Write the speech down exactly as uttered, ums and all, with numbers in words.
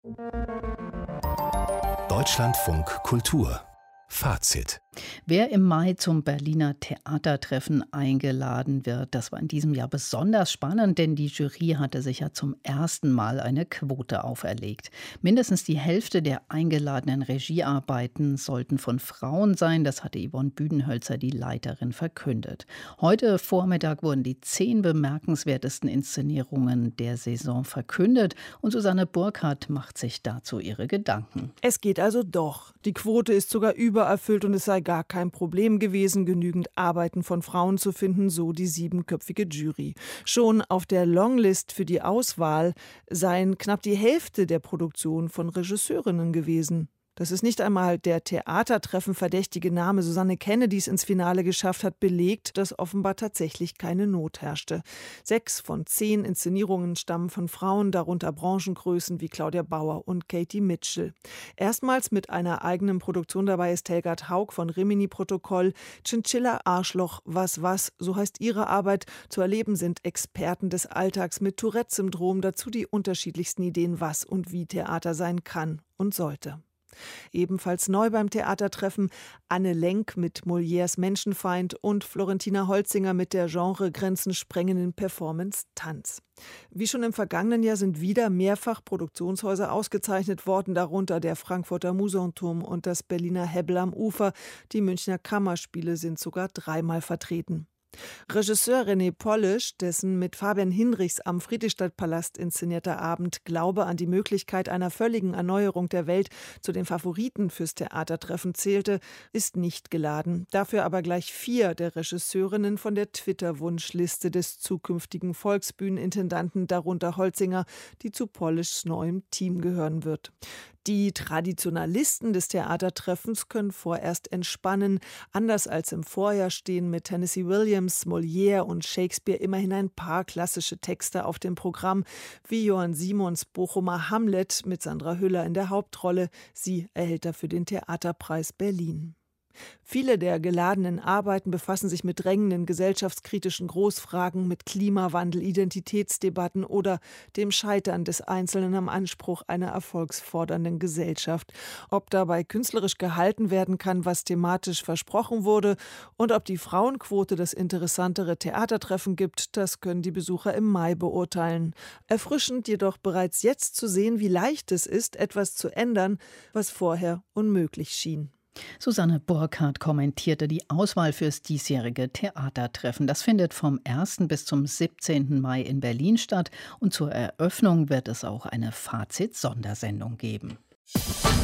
Deutschlandfunk Kultur Fazit. Wer im Mai zum Berliner Theatertreffen eingeladen wird, das war in diesem Jahr besonders spannend, denn die Jury hatte sich ja zum ersten Mal eine Quote auferlegt. Mindestens die Hälfte der eingeladenen Regiearbeiten sollten von Frauen sein, das hatte Yvonne Büdenhölzer, die Leiterin, verkündet. Heute Vormittag wurden die zehn bemerkenswertesten Inszenierungen der Saison verkündet und Susanne Burkhardt macht sich dazu ihre Gedanken. Es geht also doch. Die Quote ist sogar übererfüllt und es sei gar kein Problem gewesen, genügend Arbeiten von Frauen zu finden, so die siebenköpfige Jury. Schon auf der Longlist für die Auswahl seien knapp die Hälfte der Produktion von Regisseurinnen gewesen. Dass es nicht einmal der Theatertreffen verdächtige Name Susanne Kennedys ins Finale geschafft hat, belegt, dass offenbar tatsächlich keine Not herrschte. Sechs von zehn Inszenierungen stammen von Frauen, darunter Branchengrößen wie Claudia Bauer und Katie Mitchell. Erstmals mit einer eigenen Produktion dabei ist Helgard Haug von Rimini Protokoll. Chinchilla, Arschloch, was was, so heißt ihre Arbeit. Zu erleben sind Experten des Alltags mit Tourette-Syndrom, dazu die unterschiedlichsten Ideen, was und wie Theater sein kann und sollte. Ebenfalls neu beim Theatertreffen Anne Lenk mit Molières Menschenfeind und Florentina Holzinger mit der Genregrenzen sprengenden Performance Tanz. Wie schon im vergangenen Jahr sind wieder mehrfach Produktionshäuser ausgezeichnet worden, darunter der Frankfurter Musanturm und das Berliner Hebbel am Ufer. Die Münchner Kammerspiele sind sogar dreimal vertreten. Regisseur René Polish, dessen mit Fabian Hinrichs am Friedrichstadtpalast inszenierter Abend Glaube an die Möglichkeit einer völligen Erneuerung der Welt zu den Favoriten fürs Theatertreffen zählte, ist nicht geladen. Dafür aber gleich vier der Regisseurinnen von der Twitter-Wunschliste des zukünftigen Volksbühnenintendanten, darunter Holzinger, die zu Polischs neuem Team gehören wird. Die Traditionalisten des Theatertreffens können vorerst entspannen. Anders als im Vorjahr stehen mit Tennessee Williams, Molière und Shakespeare immerhin ein paar klassische Texte auf dem Programm, wie Johann Simons Bochumer Hamlet mit Sandra Hüller in der Hauptrolle. Sie erhält dafür den Theaterpreis Berlin. Viele der geladenen Arbeiten befassen sich mit drängenden gesellschaftskritischen Großfragen, mit Klimawandel, Identitätsdebatten oder dem Scheitern des Einzelnen am Anspruch einer erfolgsfordernden Gesellschaft. Ob dabei künstlerisch gehalten werden kann, was thematisch versprochen wurde, und ob die Frauenquote das interessantere Theatertreffen gibt, das können die Besucher im Mai beurteilen. Erfrischend jedoch bereits jetzt zu sehen, wie leicht es ist, etwas zu ändern, was vorher unmöglich schien. Susanne Burkhardt kommentierte die Auswahl fürs diesjährige Theatertreffen. Das findet vom ersten bis zum siebzehnten Mai in Berlin statt und zur Eröffnung wird es auch eine Fazit-Sondersendung geben.